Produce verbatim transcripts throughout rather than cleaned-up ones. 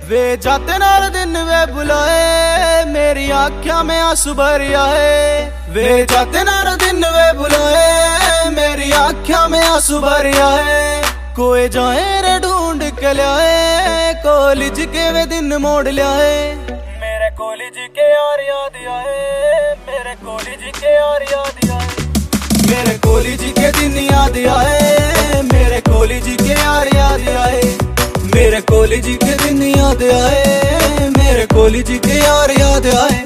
वे जाते नार दिन वे बुलाए, मेरी आँखों में आंसू भर आए। वे जाते नार दिन वे बुलाए, मेरी आँखों में आंसू भर आए। कोई जाए रे ढूंढ के लाए, कॉलेज के वे दिन मोड़ लाए। मेरे कॉलेज के यार याद आए, मेरे कॉलेज के यार याद आए। मेरे कॉलेज के दिन याद आए, मेरे कॉलेज के यार याद आए। मेरे कॉलेज के दिन याद आए, मेरे कॉलेज के यार याद आए।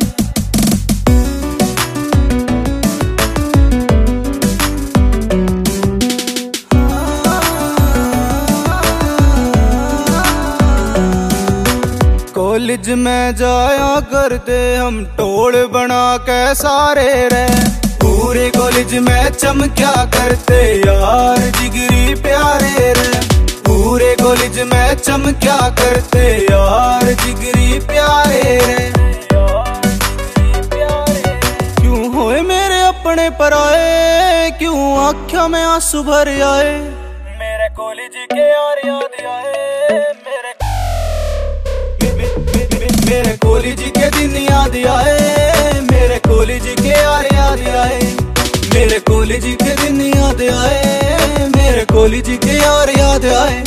कॉलेज में जाया करते हम टोल बना के सारे रे। पूरे कॉलेज में चमक्या करते यार जिगरी प्यारे रे। पूरे कॉलेज में चमक्या करते यार जिगरी प्यारे रे। क्यों होए मेरे अपने पराए, क्यों आँखों में आंसू भर आए। मेरे कॉलेज के यार याद आए, मेरे मेरे कॉलेज के दिन याद आए, मेरे कॉलेज के यार याद आए। मेरे कॉलेज के दिन याद आए, मेरे कॉलेज के यार याद आए।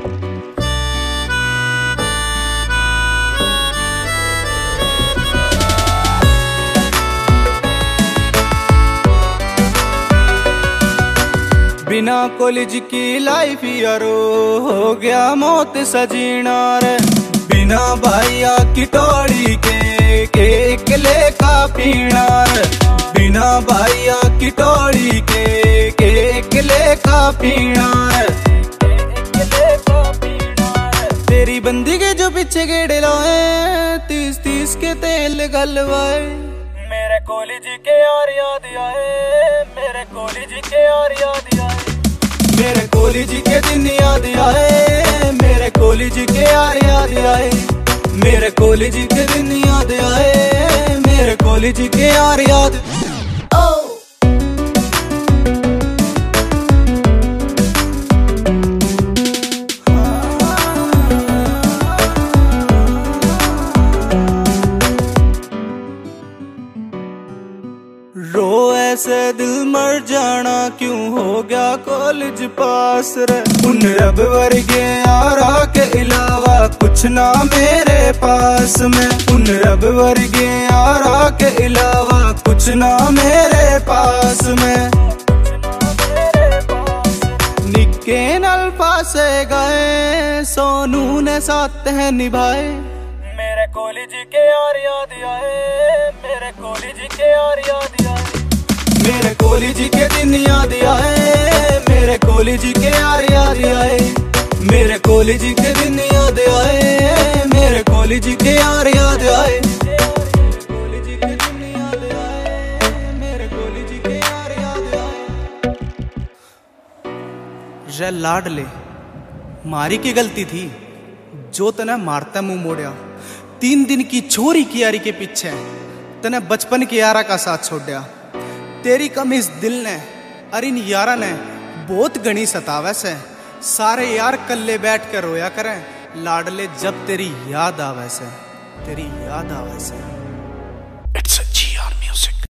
बिना कॉलेज की लाइफ यारो हो गया मौत सजीना रे। बिना भाइया की टोली के केक लेका पीना रे। बिना भाइया की टोली के केक लेका पीना रे। तेरी बंदी के जो पीछे गेड़े लाए, तीस तीस के तेल गलवाए। मेरे कॉलेज के यार याद आए, मेरे कॉलेज के यार याद आए। मेरे कॉलेज के दिन याद आए, मेरे कॉलेज के यार याद आए। मेरे कॉलेज के दिन याद आए, मेरे कॉलेज के यार याद। रो ऐसे दिल मर जाना, क्यों हो गया कॉलेज पास रे। उन रब वर्गे यारा के अलावा कुछ ना मेरे पास में। उन रब वर्गे यारा के अलावा कुछ ना मेरे पास में। निक्के नल पासे गए, सोनू ने साथ है निभाए। मेरे कॉलेज के यार याद आए, मेरे कॉलेज के यार याद आए। मेरे कॉलेज के दिन याद आए, मेरे कॉलेज के यार याद आए। मेरे कॉलेज के दिन याद आए, मेरे कॉलेज के यार याद आए। कॉलेज के दिन याद आए, मेरे कॉलेज के यार याद आए। रे लाडले, मारी की गलती थी जो तने मारता मुंह मोड़िया। तीन दिन की छोरी की यारी के पीछे तने बचपन के यारा का साथ छोड़ दिया। तेरी कमी इस दिल ने अरिन यारा ने बहुत घनी सतावे से। सारे यार कल्ले बैठ कर रोया करें लाडले, जब तेरी याद आवे से, तेरी याद आवे से।